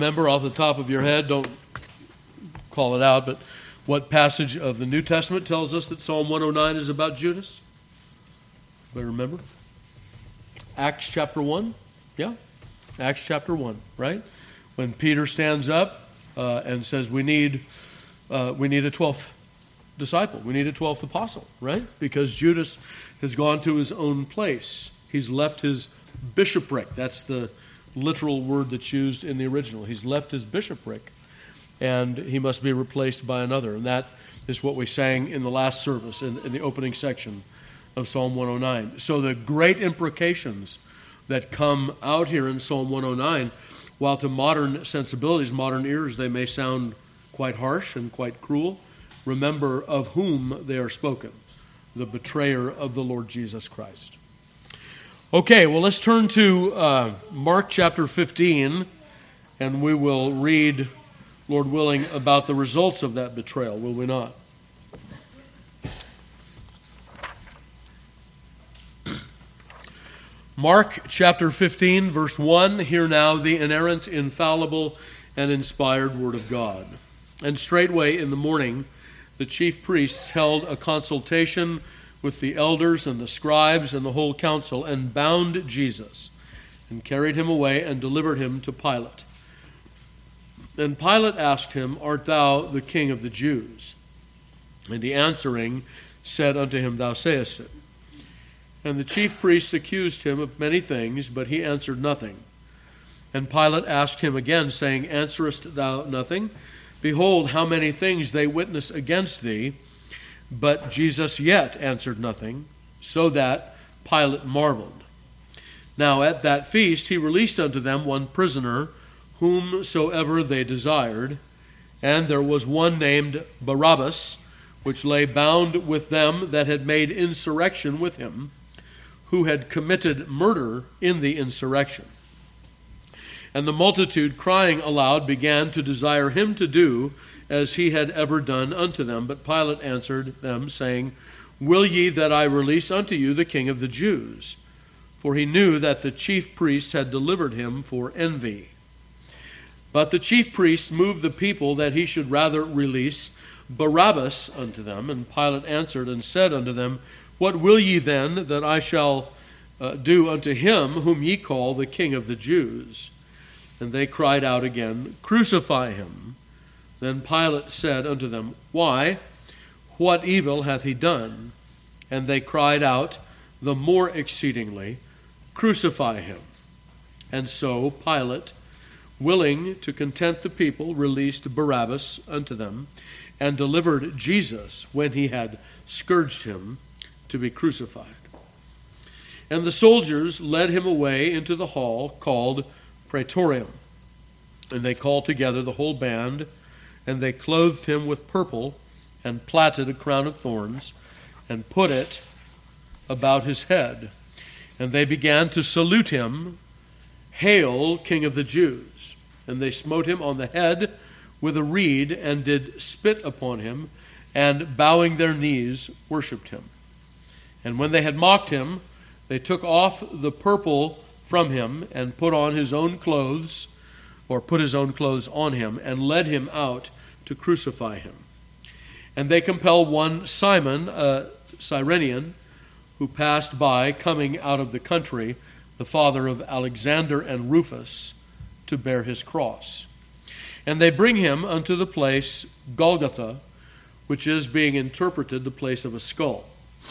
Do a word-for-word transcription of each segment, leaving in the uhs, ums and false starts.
Remember off the top of your head, don't call it out, but what passage of the New Testament tells us that Psalm one oh nine is about Judas? But remember? Acts chapter one? Yeah? Acts chapter one, right? When Peter stands up uh, and says we need uh, we need a twelfth disciple. We need a twelfth apostle, right? Because Judas has gone to his own place. He's left his bishopric. That's the literal word that's used in the original. He's left his bishopric, and he must be replaced by another. And that is what we sang in the last service, in, in the opening section of Psalm one oh nine. So the great imprecations that come out here in Psalm one oh nine, while to modern sensibilities, modern ears, they may sound quite harsh and quite cruel, remember of whom they are spoken, the betrayer of the Lord Jesus Christ. Okay, well, let's turn to uh, Mark chapter fifteen, and we will read, Lord willing, about the results of that betrayal, will we not? Mark chapter fifteen, verse one, hear now the inerrant, infallible, and inspired word of God. And straightway in the morning the chief priests held a consultation with the elders and the scribes and the whole council, and bound Jesus, and carried him away, and delivered him to Pilate. Then Pilate asked him, Art thou the king of the Jews? And he answering said unto him, Thou sayest it. And the chief priests accused him of many things, but he answered nothing. And Pilate asked him again, saying, Answerest thou nothing? Behold, how many things they witness against thee. But Jesus yet answered nothing, so that Pilate marveled. Now at that feast he released unto them one prisoner, whomsoever they desired. And there was one named Barabbas, which lay bound with them that had made insurrection with him, who had committed murder in the insurrection. And the multitude, crying aloud, began to desire him to do as he had ever done unto them. But Pilate answered them, saying, Will ye that I release unto you the king of the Jews? For he knew that the chief priests had delivered him for envy. But the chief priests moved the people that he should rather release Barabbas unto them. And Pilate answered and said unto them, What will ye then that I shall uh, do unto him whom ye call the king of the Jews? And they cried out again, Crucify him. Then Pilate said unto them, Why? What evil hath he done? And they cried out the more exceedingly, Crucify him. And so Pilate, willing to content the people, released Barabbas unto them, and delivered Jesus, when he had scourged him, to be crucified. And the soldiers led him away into the hall called Praetorium. And they called together the whole band, and they clothed him with purple, and platted a crown of thorns, and put it about his head. And they began to salute him, Hail, King of the Jews! And they smote him on the head with a reed, and did spit upon him, and bowing their knees, worshipped him. And when they had mocked him, they took off the purple from him, and put on his own clothes, or put his own clothes on him, and led him out to crucify him. And they compelled one Simon, a Cyrenian, who passed by, coming out of the country, the father of Alexander and Rufus, to bear his cross. And they bring him unto the place Golgotha, which is, being interpreted, the place of a skull.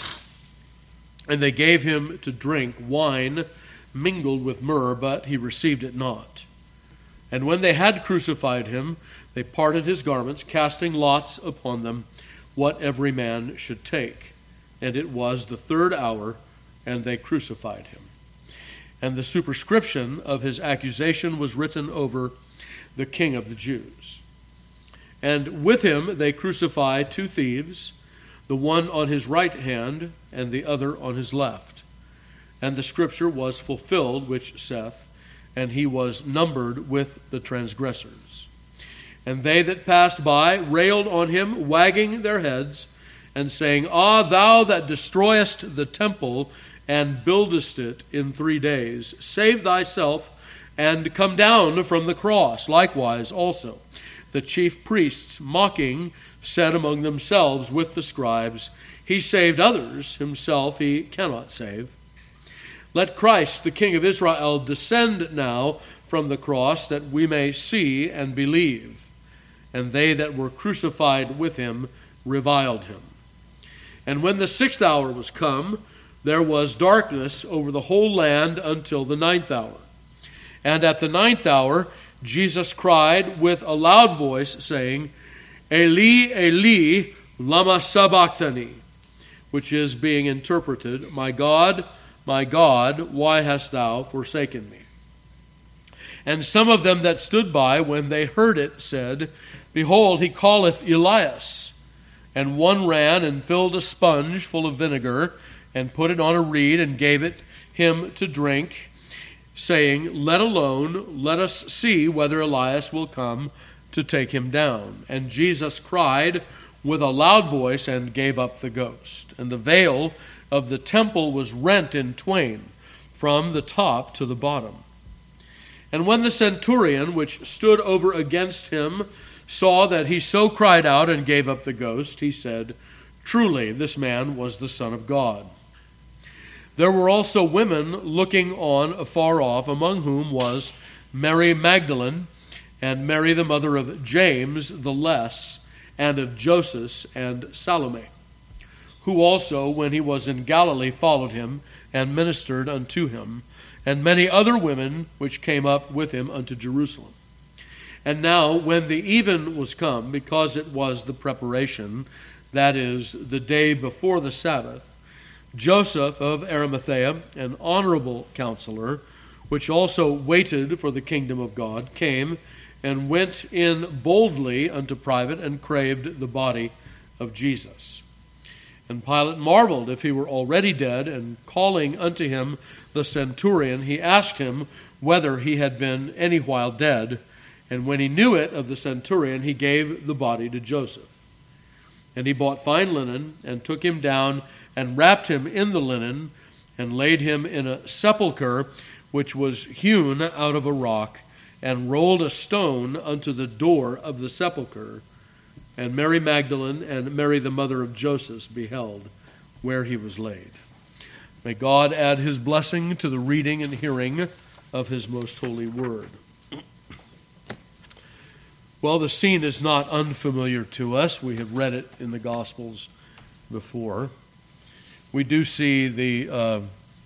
And they gave him to drink wine mingled with myrrh, but he received it not. And when they had crucified him, they parted his garments, casting lots upon them, what every man should take. And it was the third hour, and they crucified him. And the superscription of his accusation was written over the King of the Jews. And with him they crucified two thieves, the one on his right hand, and the other on his left. And the scripture was fulfilled, which saith, And he was numbered with the transgressors. And they that passed by railed on him, wagging their heads, and saying, Ah, thou that destroyest the temple, and buildest it in three days, save thyself, and come down from the cross. Likewise also the chief priests, mocking, said among themselves with the scribes, He saved others, himself he cannot save. Let Christ, the King of Israel, descend now from the cross, that we may see and believe. And they that were crucified with him reviled him. And when the sixth hour was come, there was darkness over the whole land until the ninth hour. And at the ninth hour Jesus cried with a loud voice, saying, Eli, Eli, lama sabachthani, which is being interpreted, My God, my God, why hast thou forsaken me? And some of them that stood by, when they heard it, said, Behold, he calleth Elias. And one ran and filled a sponge full of vinegar, and put it on a reed, and gave it him to drink, saying, Let alone, let us see whether Elias will come to take him down. And Jesus cried with a loud voice, and gave up the ghost. And the veil of the temple was rent in twain, from the top to the bottom. And when the centurion, which stood over against him, saw that he so cried out and gave up the ghost, he said, Truly, this man was the Son of God. There were also women looking on afar off, among whom was Mary Magdalene, and Mary the mother of James the Less, and of Joseph and Salome, who also, when he was in Galilee, followed him, and ministered unto him, and many other women which came up with him unto Jerusalem. And now, when the even was come, because it was the preparation, that is, the day before the Sabbath, Joseph of Arimathea, an honorable counselor, which also waited for the kingdom of God, came and went in boldly unto Pilate, and craved the body of Jesus. And Pilate marveled if he were already dead, and calling unto him the centurion, he asked him whether he had been any while dead. And when he knew it of the centurion, he gave the body to Joseph. And he bought fine linen, and took him down, and wrapped him in the linen, and laid him in a sepulchre which was hewn out of a rock, and rolled a stone unto the door of the sepulchre. And Mary Magdalene and Mary the mother of Joseph beheld where he was laid. May God add his blessing to the reading and hearing of his most holy word. Well, the scene is not unfamiliar to us. We have read it in the Gospels before. We do see the, uh,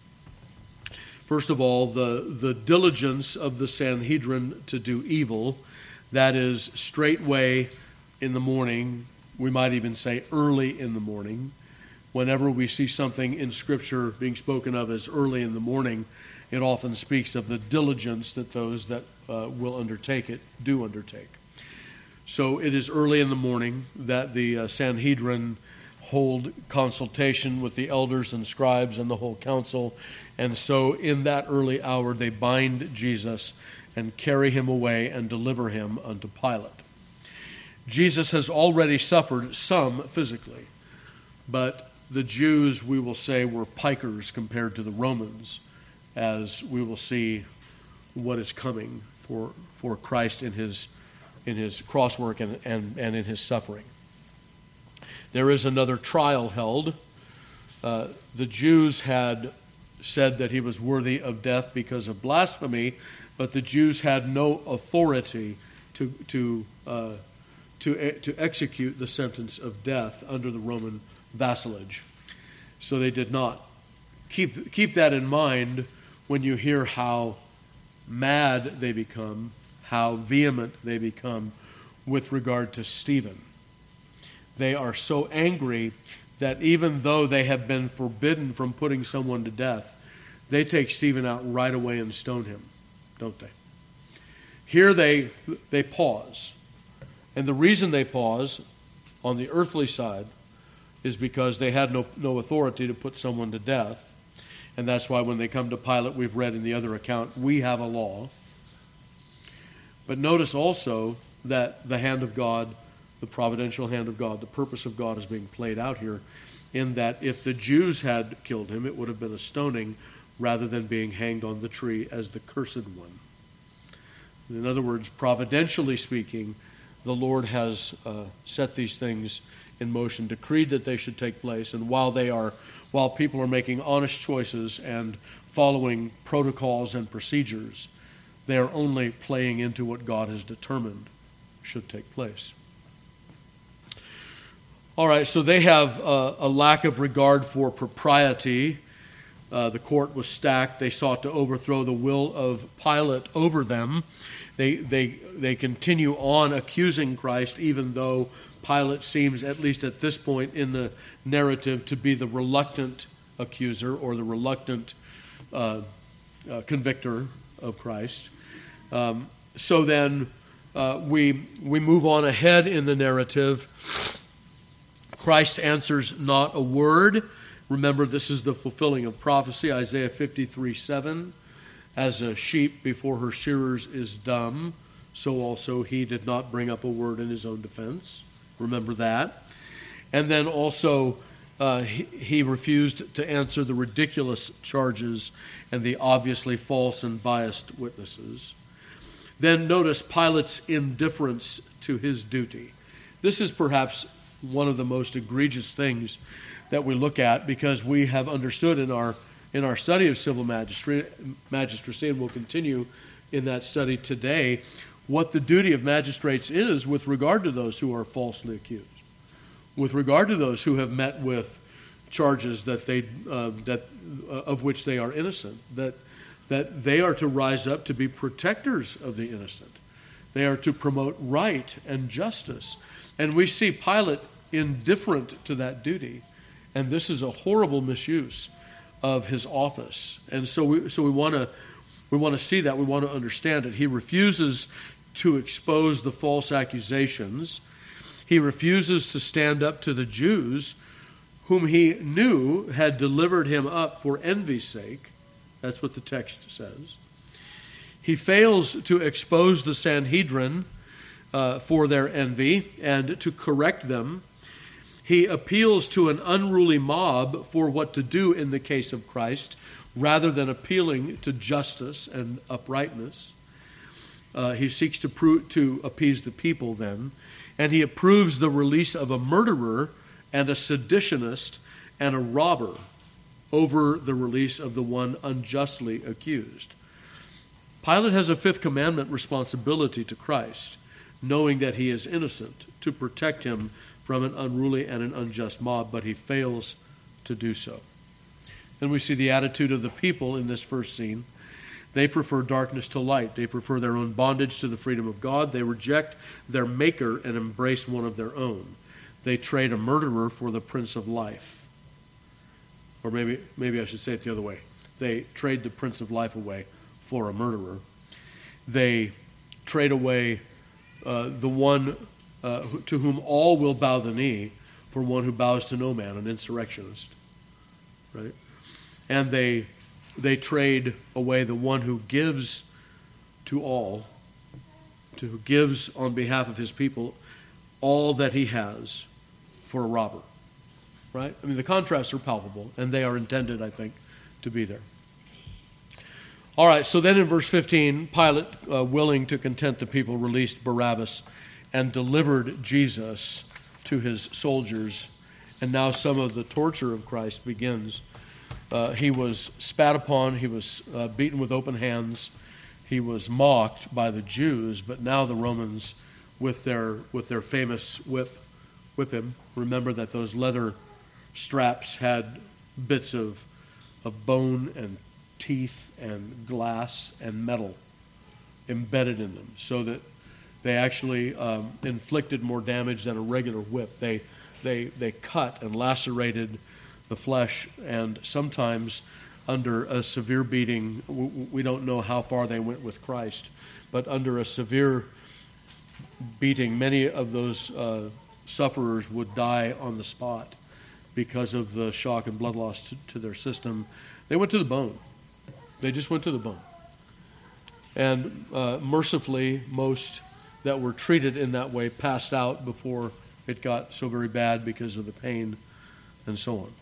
first of all, the, the diligence of the Sanhedrin to do evil. That is, straightway in the morning, we might even say early in the morning. Whenever we see something in Scripture being spoken of as early in the morning, it often speaks of the diligence that those that uh, will undertake it do undertake. So it is early in the morning that the uh, Sanhedrin hold consultation with the elders and scribes and the whole council. And so in that early hour they bind Jesus and carry him away and deliver him unto Pilate. Jesus has already suffered some physically, but the Jews, we will say, were pikers compared to the Romans, as we will see what is coming for, for Christ in his in his cross work and, and, and in his suffering. There is another trial held. Uh, the Jews had said that he was worthy of death because of blasphemy, but the Jews had no authority to to uh, to to execute the sentence of death under the Roman vassalage. So they did not. Keep keep that in mind when you hear how mad they become, how vehement they become with regard to Stephen. They are so angry that even though they have been forbidden from putting someone to death, they take Stephen out right away and stone him, don't they? Here they they pause. And the reason they pause on the earthly side is because they had no, no authority to put someone to death. And that's why when they come to Pilate, we've read in the other account, we have a law. But notice also that the hand of God, the providential hand of God, the purpose of God is being played out here, in that if the Jews had killed him, it would have been a stoning rather than being hanged on the tree as the cursed one. In other words, providentially speaking, the Lord has uh, set these things in motion, decreed that they should take place, and while they are, while people are making honest choices and following protocols and procedures, they are only playing into what God has determined should take place. All right, so they have uh, a lack of regard for propriety. Uh, the court was stacked. They sought to overthrow the will of Pilate over them. They, they, they continue on accusing Christ, even though Pilate seems, at least at this point in the narrative, to be the reluctant accuser or the reluctant uh, uh, convictor of Christ. Um, so then uh, we, we move on ahead in the narrative. Christ answers not a word. Remember, this is the fulfilling of prophecy, Isaiah fifty-three seven. As a sheep before her shearers is dumb, so also he did not bring up a word in his own defense. Remember that. And then also uh, he, he refused to answer the ridiculous charges and the obviously false and biased witnesses. Then notice Pilate's indifference to his duty. This is perhaps one of the most egregious things that we look at, because we have understood in our in our study of civil magistracy, magistracy, and we'll continue in that study today, what the duty of magistrates is with regard to those who are falsely accused, with regard to those who have met with charges that they uh, that uh, of which they are innocent, that that they are to rise up to be protectors of the innocent. They are to promote right and justice. And we see Pilate indifferent to that duty. And this is a horrible misuse of his office. And so we so we want to we want to see that, we want to understand it. He refuses to expose the false accusations. He refuses to stand up to the Jews whom he knew had delivered him up for envy's sake. That's what the text says. He fails to expose the Sanhedrin uh, for their envy and to correct them. He appeals to an unruly mob for what to do in the case of Christ, rather than appealing to justice and uprightness. Uh, he seeks to, pro- to appease the people then, and he approves the release of a murderer and a seditionist and a robber over the release of the one unjustly accused. Pilate has a fifth commandment responsibility to Christ, knowing that he is innocent, to protect him from an unruly and an unjust mob, but he fails to do so. Then we see the attitude of the people in this first scene. They prefer darkness to light. They prefer their own bondage to the freedom of God. They reject their maker and embrace one of their own. They trade a murderer for the Prince of Life. Or maybe, maybe I should say it the other way. They trade the Prince of Life away for a murderer. They trade away uh, the one uh, to whom all will bow the knee for one who bows to no man, an insurrectionist. Right? And they they trade away the one who gives to all, to who gives on behalf of his people all that he has for a robber. Right? I mean, the contrasts are palpable, and they are intended, I think, to be there. All right, so then in verse fifteen, Pilate, uh, willing to content the people, released Barabbas and delivered Jesus to his soldiers. And now some of the torture of Christ begins. Uh, he was spat upon, he was uh, beaten with open hands, he was mocked by the Jews, but now the Romans, with their with their famous whip, whip him. Remember that those leather straps had bits of of bone and teeth and glass and metal embedded in them, so that they actually um, inflicted more damage than a regular whip. They they they cut and lacerated the flesh, and sometimes under a severe beating, we don't know how far they went with Christ, but under a severe beating, many of those uh, sufferers would die on the spot because of the shock and blood loss to, to their system. They went to the bone. They just went to the bone. And uh, mercifully, most that were treated in that way passed out before it got so very bad because of the pain and so on.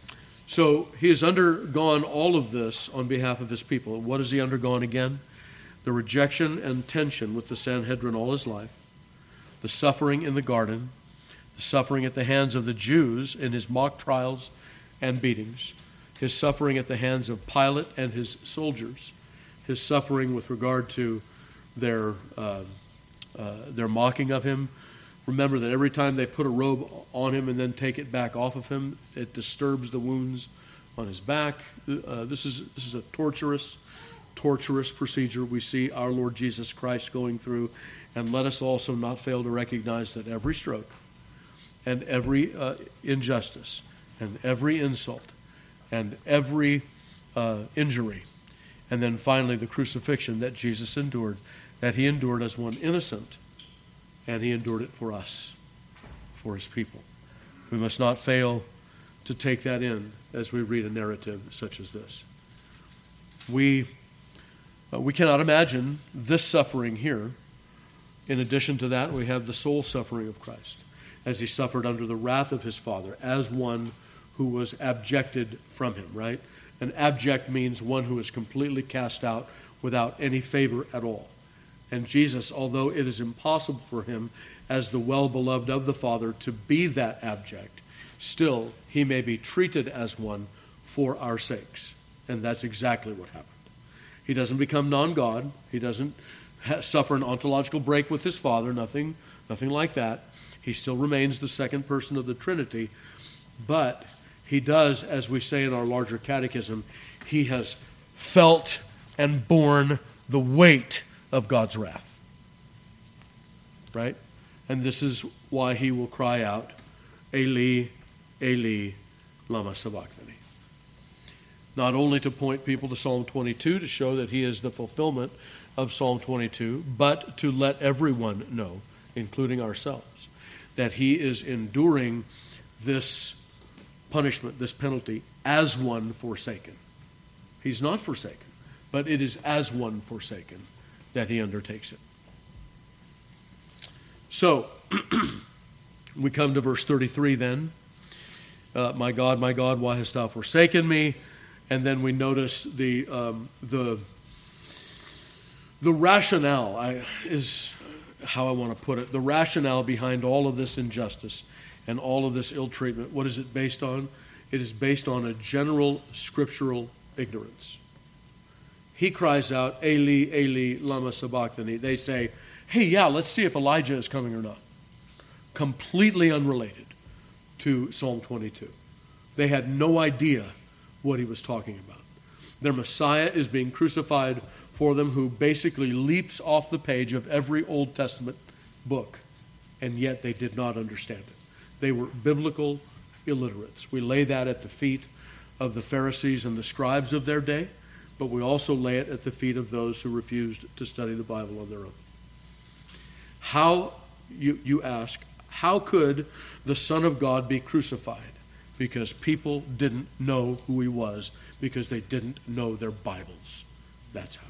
So he has undergone all of this on behalf of his people. What has he undergone again? the rejection and tension with the Sanhedrin all his life, the suffering in the garden, the suffering at the hands of the Jews in his mock trials and beatings, his suffering at the hands of Pilate and his soldiers, his suffering with regard to their uh, uh, their mocking of him. Remember that every time they put a robe on him and then take it back off of him, it disturbs the wounds on his back. Uh, this is this is a torturous, torturous procedure we see our Lord Jesus Christ going through. And let us also not fail to recognize that every stroke and every uh, injustice and every insult and every uh, injury, and then finally the crucifixion that Jesus endured, that he endured as one innocent, and he endured it for us, for his people. We must not fail to take that in as we read a narrative such as this. We, uh, we cannot imagine this suffering here. In addition to that, we have the soul suffering of Christ, as he suffered under the wrath of his Father, as one who was abjected from him, right? An abject means one who is completely cast out without any favor at all. And Jesus, although it is impossible for him, as the well-beloved of the Father, to be that abject, still he may be treated as one for our sakes. And that's exactly what happened. He doesn't become non-God. He doesn't ha- suffer an ontological break with his Father, nothing, nothing like that. He still remains the second person of the Trinity, but he does, as we say in our larger catechism, he has felt and borne the weight of God's wrath. Right? And this is why he will cry out, Eli, Eli, lama sabachthani. Not only to point people to Psalm twenty-two to show that he is the fulfillment of Psalm twenty-two, but to let everyone know, including ourselves, that he is enduring this punishment, this penalty, as one forsaken. He's not forsaken, but it is as one forsaken that he undertakes it. So, we come to verse thirty-three then. Uh, my God, my God, why hast thou forsaken me? And then we notice the um, the the rationale I, is how I want to put it. The rationale behind all of this injustice and all of this ill treatment. What is it based on? It is based on a general scriptural ignorance. He cries out, Eli, Eli, lama sabachthani. They say, hey, yeah, let's see if Elijah is coming or not. Completely unrelated to Psalm twenty-two. They had no idea what he was talking about. Their Messiah is being crucified for them, who basically leaps off the page of every Old Testament book, and yet they did not understand it. They were biblical illiterates. We lay that at the feet of the Pharisees and the scribes of their day, but we also lay it at the feet of those who refused to study the Bible on their own. How, you, you ask, how could the Son of God be crucified? Because people didn't know who he was, because they didn't know their Bibles. That's how.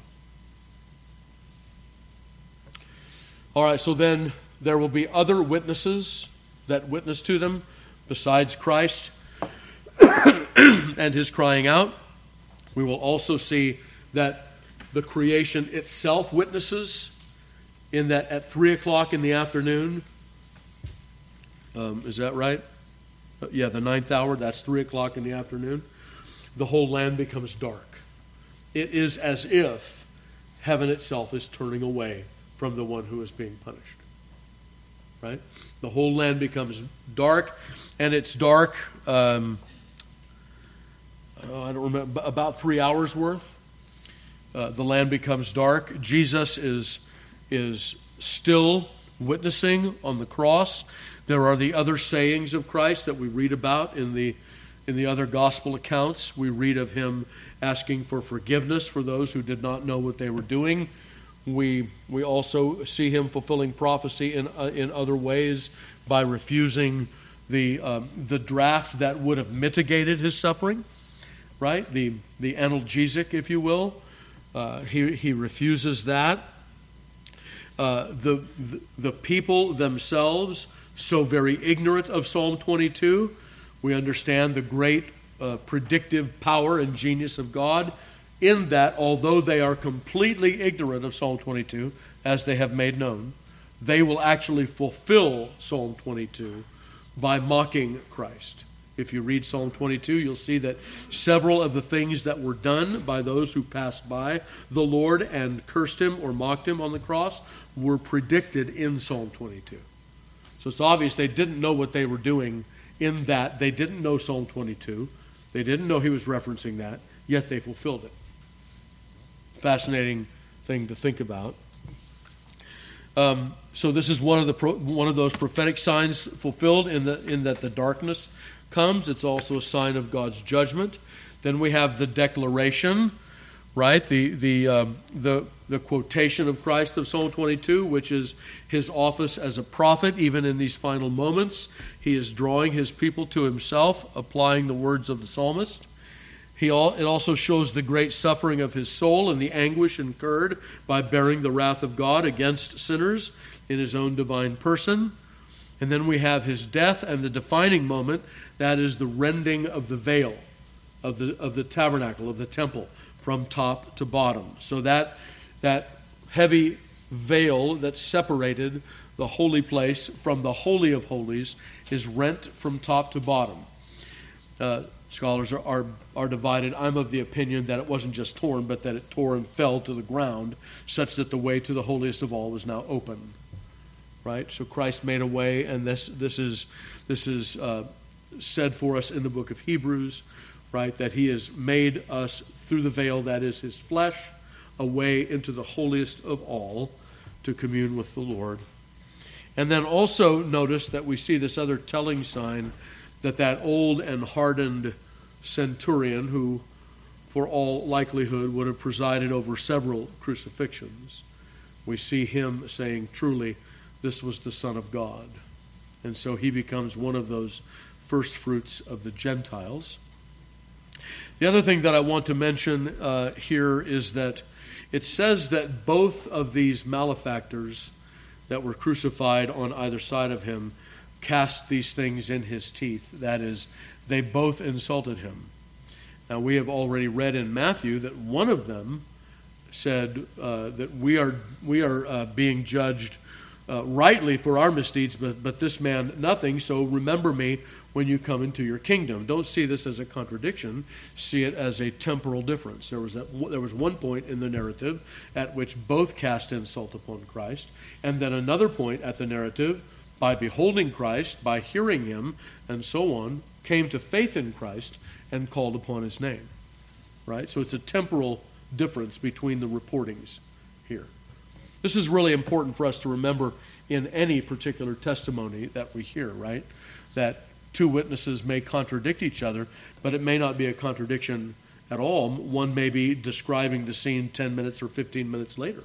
All right, so then there will be other witnesses that witness to them besides Christ and his crying out. We will also see that the creation itself witnesses, in that at three o'clock in the afternoon, um, is that right? Uh, yeah, the ninth hour, that's three o'clock in the afternoon. The whole land becomes dark. It is as if heaven itself is turning away from the one who is being punished. Right? The whole land becomes dark, and it's dark, um, I don't remember, about three hours worth. Uh, the land becomes dark. Jesus is, is still witnessing on the cross. There are the other sayings of Christ that we read about in the in the other gospel accounts. We read of him asking for forgiveness for those who did not know what they were doing. We we also see him fulfilling prophecy in uh, in other ways by refusing the um, the draft that would have mitigated his suffering, right? The the analgesic, if you will. Uh, he he refuses that. Uh, the, the the people themselves, so very ignorant of Psalm twenty-two. We understand the great uh, predictive power and genius of God in that although they are completely ignorant of Psalm twenty-two, as they have made known, they will actually fulfill Psalm twenty-two by mocking Christ. If you read Psalm twenty-two, you'll see that several of the things that were done by those who passed by the Lord and cursed him or mocked him on the cross were predicted in Psalm twenty-two. So it's obvious they didn't know what they were doing in that. They didn't know Psalm twenty-two. They didn't know he was referencing that, yet they fulfilled it. Fascinating thing to think about. Um, so this is one of the pro, one of those prophetic signs fulfilled in the in that the darkness comes. It's also a sign of God's judgment. Then we have the declaration, right? The the um, the the quotation of Christ of Psalm twenty-two, which is his office as a prophet. Even in these final moments, he is drawing his people to himself, applying the words of the psalmist. He all, it also shows the great suffering of his soul and the anguish incurred by bearing the wrath of God against sinners in his own divine person. And then we have his death and the defining moment, that is the rending of the veil of the of the tabernacle, of the temple, from top to bottom. So that that heavy veil that separated the holy place from the Holy of Holies is rent from top to bottom. Uh, Scholars are, are are divided. I'm of the opinion that it wasn't just torn, but that it tore and fell to the ground, such that the way to the holiest of all was now open. Right? So Christ made a way, and this this is this is uh, said for us in the book of Hebrews, right? That he has made us through the veil, that is his flesh, a way into the holiest of all to commune with the Lord. And then also notice that we see this other telling sign, that that old and hardened centurion, who for all likelihood would have presided over several crucifixions, we see him saying, truly, this was the Son of God. And so he becomes one of those first fruits of the Gentiles. The other thing that I want to mention uh, here is that it says that both of these malefactors that were crucified on either side of him cast these things in his teeth. That is, they both insulted him. Now, we have already read in Matthew that one of them said uh, that we are we are uh, being judged uh, rightly for our misdeeds, but, but this man nothing, so remember me when you come into your kingdom. Don't see this as a contradiction. See it as a temporal difference. There was a, there was one point in the narrative at which both cast insult upon Christ, and then another point at the narrative, by beholding Christ, by hearing him, and so on, came to faith in Christ and called upon his name. Right? So it's a temporal difference between the reportings here. This is really important for us to remember in any particular testimony that we hear, right? That two witnesses may contradict each other, but it may not be a contradiction at all. One may be describing the scene ten minutes or fifteen minutes later.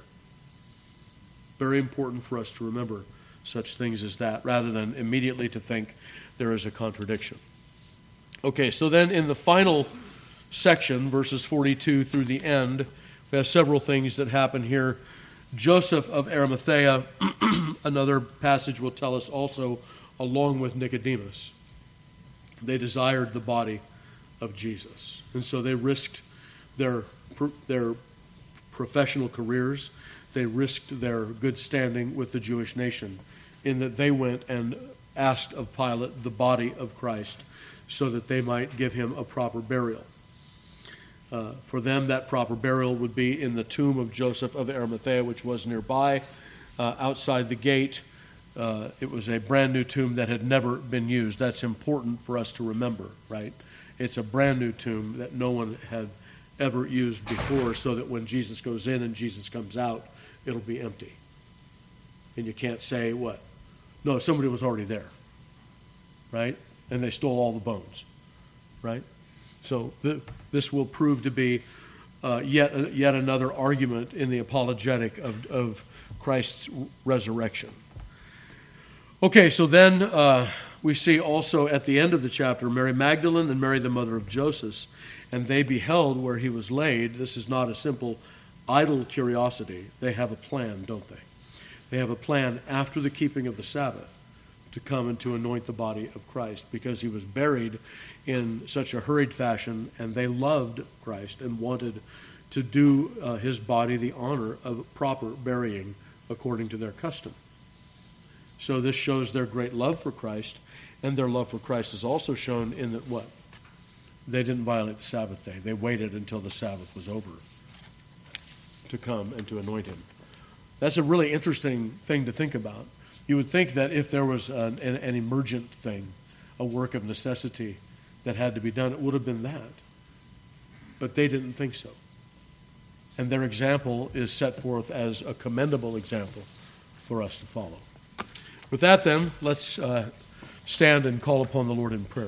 Very important for us to remember such things as that, rather than immediately to think there is a contradiction. Okay, so then in the final section, verses forty-two through the end, we have several things that happen here. Joseph of Arimathea, another passage will tell us also, along with Nicodemus, they desired the body of Jesus. And so they risked their their professional careers, they risked their good standing with the Jewish nation, in that they went and asked of Pilate the body of Christ so that they might give him a proper burial. Uh, for them, that proper burial would be in the tomb of Joseph of Arimathea, which was nearby, uh, outside the gate. Uh, it was a brand new tomb that had never been used. That's important for us to remember, right? It's a brand new tomb that no one had ever used before, so that when Jesus goes in and Jesus comes out, it'll be empty. And you can't say, what? No, somebody was already there, right? And they stole all the bones, right? So the, this will prove to be uh, yet yet another argument in the apologetic of, of Christ's resurrection. Okay, so then uh, we see also at the end of the chapter Mary Magdalene and Mary the mother of Joseph, and they beheld where he was laid. This is not a simple idle curiosity. They have a plan, don't they? They have a plan after the keeping of the Sabbath to come and to anoint the body of Christ, because he was buried in such a hurried fashion, and they loved Christ and wanted to do uh, his body the honor of proper burying according to their custom. So this shows their great love for Christ, and their love for Christ is also shown in that what? They didn't violate the Sabbath day. They waited until the Sabbath was over to come and to anoint him. That's a really interesting thing to think about. You would think that if there was an, an, an emergent thing, a work of necessity that had to be done, it would have been that. But they didn't think so. And their example is set forth as a commendable example for us to follow. With that then, let's uh, stand and call upon the Lord in prayer.